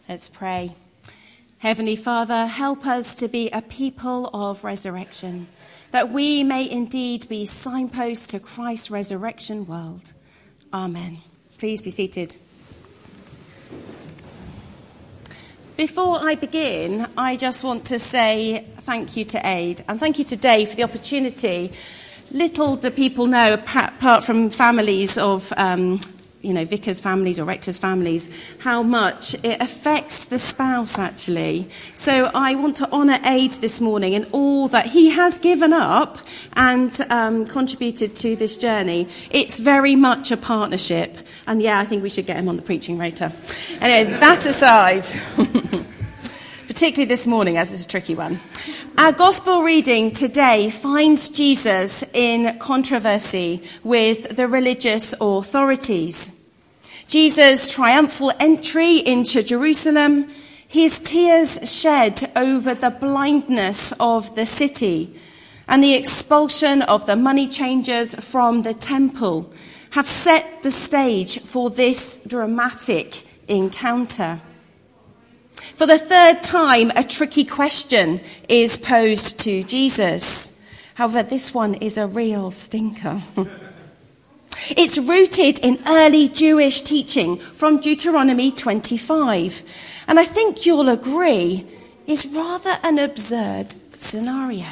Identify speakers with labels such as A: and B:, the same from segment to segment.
A: Let's pray. Heavenly Father, help us to be a people of resurrection, that we may indeed be signposts to Christ's resurrection world. Amen. Please be seated. Before I begin, I just want to say thank you to Aid and thank you to Dave for the opportunity. Little do people know, apart from families of vicars' families or rectors' families, how much it affects the spouse, actually. So I want to honour Aid this morning and all that he has given up and contributed to this journey. It's very much a partnership. And yeah, I think we should get him on the preaching rota. Anyway, that aside, particularly this morning, as it's a tricky one. Our gospel reading today finds Jesus in controversy with the religious authorities. Jesus' triumphal entry into Jerusalem, his tears shed over the blindness of the city, and the expulsion of the money changers from the temple have set the stage for this dramatic encounter. For the third time, a tricky question is posed to Jesus. However, this one is a real stinker. It's rooted in early Jewish teaching from Deuteronomy 25. And I think you'll agree is rather an absurd scenario.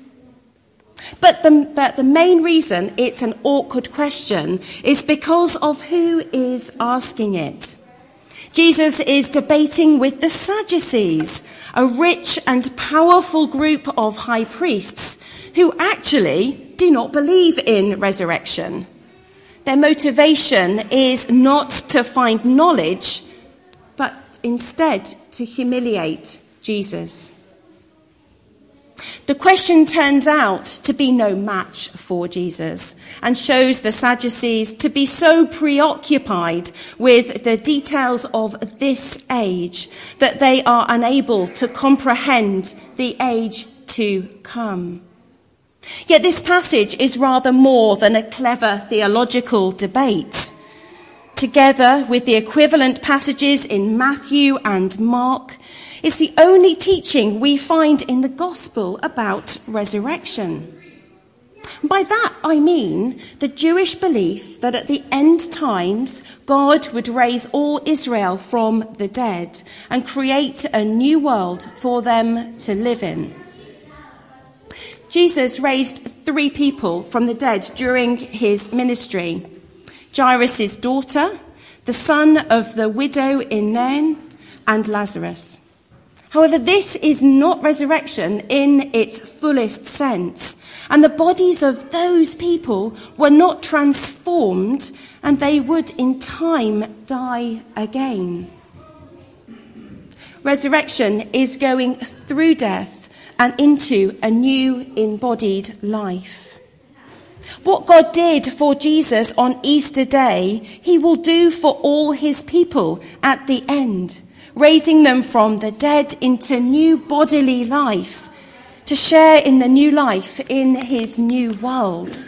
A: But the main reason it's an awkward question is because of who is asking it. Jesus is debating with the Sadducees, a rich and powerful group of high priests who actually do not believe in resurrection. Their motivation is not to find knowledge, but instead to humiliate Jesus. The question turns out to be no match for Jesus and shows the Sadducees to be so preoccupied with the details of this age that they are unable to comprehend the age to come. Yet this passage is rather more than a clever theological debate. Together with the equivalent passages in Matthew and Mark, it's the only teaching we find in the gospel about resurrection. By that I mean the Jewish belief that at the end times God would raise all Israel from the dead and create a new world for them to live in. Jesus raised 3 people from the dead during his ministry: Jairus' daughter, the son of the widow in Nain, and Lazarus. However, this is not resurrection in its fullest sense, and the bodies of those people were not transformed, and they would in time die again. Resurrection is going through death and into a new embodied life. What God did for Jesus on Easter Day, he will do for all his people at the end, raising them from the dead into new bodily life, to share in the new life in his new world.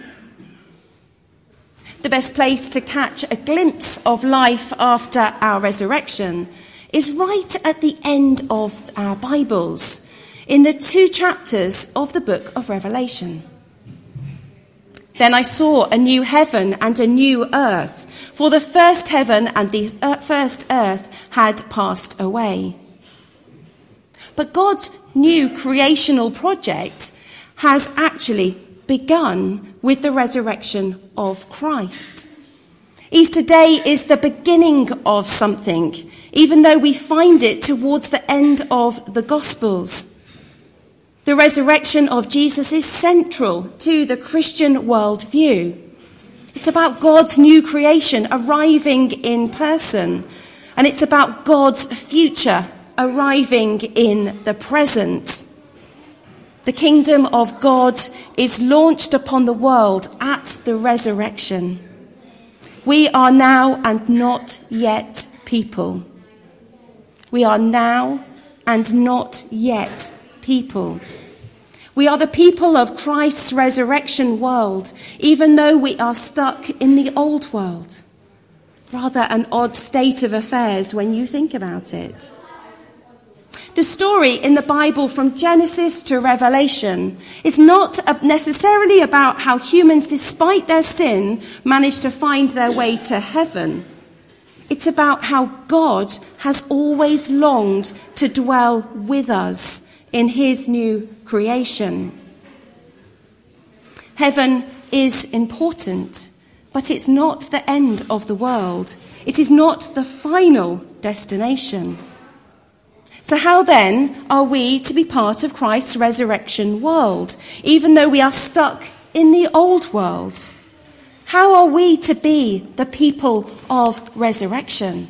A: The best place to catch a glimpse of life after our resurrection is right at the end of our Bibles, in the 2 chapters of the book of Revelation. Then I saw a new heaven and a new earth, for the first heaven and the first earth had passed away. But God's new creational project has actually begun with the resurrection of Christ. Easter Day is the beginning of something, even though we find it towards the end of the Gospels. The resurrection of Jesus is central to the Christian worldview. It's about God's new creation arriving in person, and it's about God's future arriving in the present. The kingdom of God is launched upon the world at the resurrection. We are now and not yet people. We are now and not yet people. We are the people of Christ's resurrection world, even though we are stuck in the old world. Rather an odd state of affairs when you think about it. The story in the Bible from Genesis to Revelation is not necessarily about how humans, despite their sin, manage to find their way to heaven. It's about how God has always longed to dwell with us in his new creation. Heaven is important, but it's not the end of the world. It is not the final destination. So how then are we to be part of Christ's resurrection world, even though we are stuck in the old world? How are we to be the people of resurrection?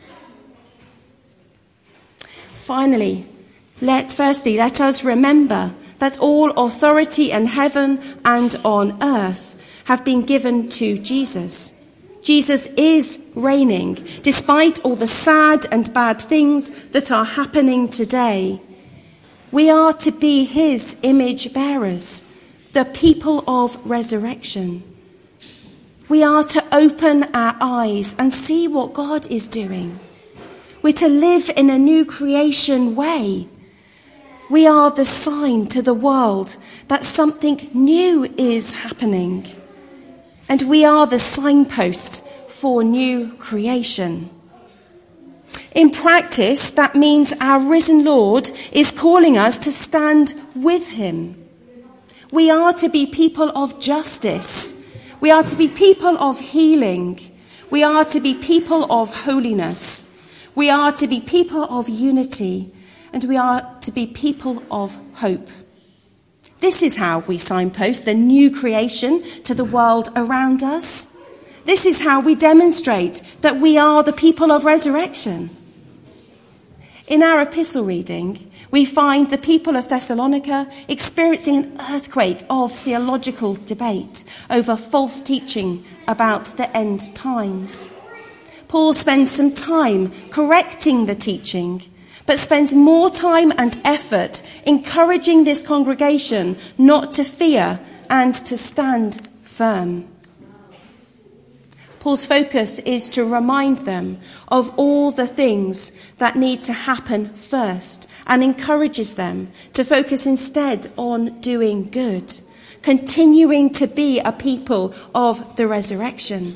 A: Finally, let us remember that all authority in heaven and on earth have been given to Jesus. Jesus is reigning, despite all the sad and bad things that are happening today. We are to be his image bearers, the people of resurrection. We are to open our eyes and see what God is doing. We're to live in a new creation way. We are the sign to the world that something new is happening. And we are the signpost for new creation. In practice, that means our risen Lord is calling us to stand with him. We are to be people of justice. We are to be people of healing. We are to be people of holiness. We are to be people of unity. And we are to be people of hope. This is how we signpost the new creation to the world around us. This is how we demonstrate that we are the people of resurrection. In our epistle reading, we find the people of Thessalonica experiencing an earthquake of theological debate over false teaching about the end times. Paul spends some time correcting the teaching, but spends more time and effort encouraging this congregation not to fear and to stand firm. Paul's focus is to remind them of all the things that need to happen first and encourages them to focus instead on doing good, continuing to be a people of the resurrection.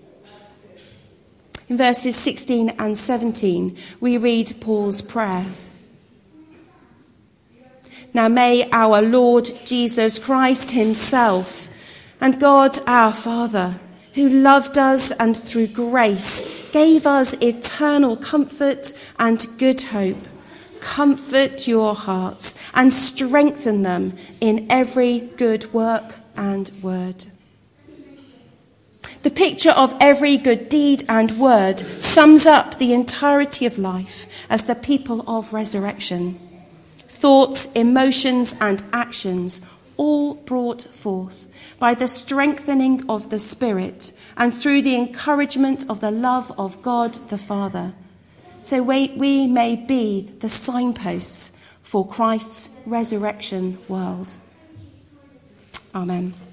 A: In verses 16 and 17, we read Paul's prayer. Now may our Lord Jesus Christ himself and God our Father, who loved us and through grace gave us eternal comfort and good hope, comfort your hearts and strengthen them in every good work and word. The picture of every good deed and word sums up the entirety of life as the people of resurrection. Thoughts, emotions, and actions all brought forth by the strengthening of the Spirit and through the encouragement of the love of God the Father. So we may be the signposts for Christ's resurrection world. Amen.